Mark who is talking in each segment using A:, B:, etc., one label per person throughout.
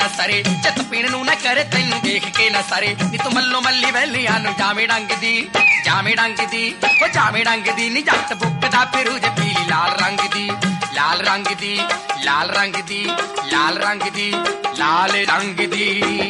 A: ना सरे चित पीण नूं ना करे तैनूं देख के ना सरे नी तूं मल्लो मल्ली वैलियां नूं जावें डंग दी ओ जावें डंग दी नी जट बुकदा फिरू जे पीली लाल रंग दी लाल रंग दी लाल रंग दी लाल रंग दी लाल रंग दी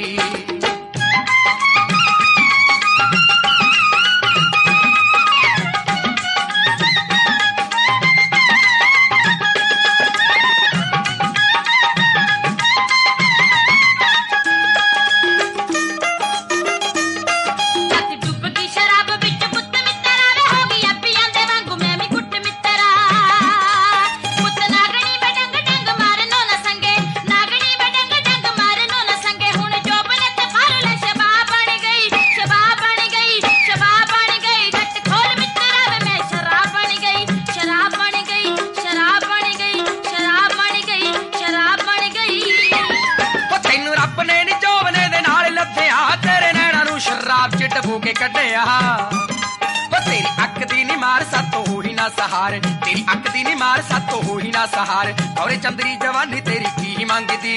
A: डबू के कढ़िया तेरी अख दी नी मार सातो हो ही ना सहार तेरी अख दी नी मार सातो हो ही ना सहार औरे चंदरी जवानी तेरी की मंगदी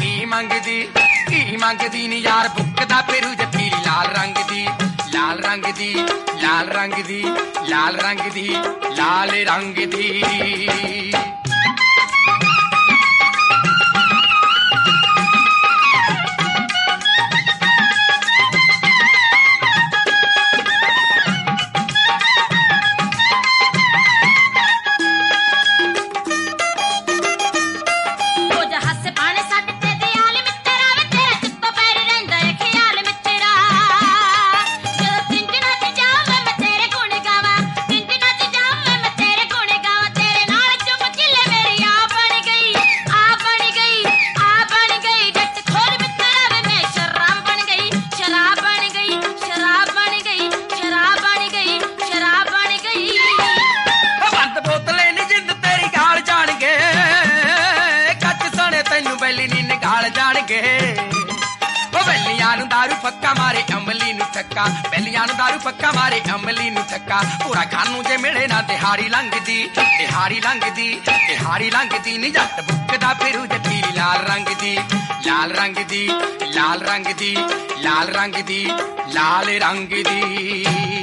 A: नी यार बुकदा फिरू जे पीली लाल रंग दी लाल रंग दी लाल रंग दी लाल रंग दी लाल रंग दी दारू पक्का मारे अमली नू थक्का बैलियां नू दारू पक्का मारे अमली नू थक्का पूरा खानू जे मिले ना दिहाड़ी लंघदी नी जट बुकदा फिरू जे पीली लाल रंग दी लाल रंग दी लाल रंग दी लाल रंग दी लाल रंग दी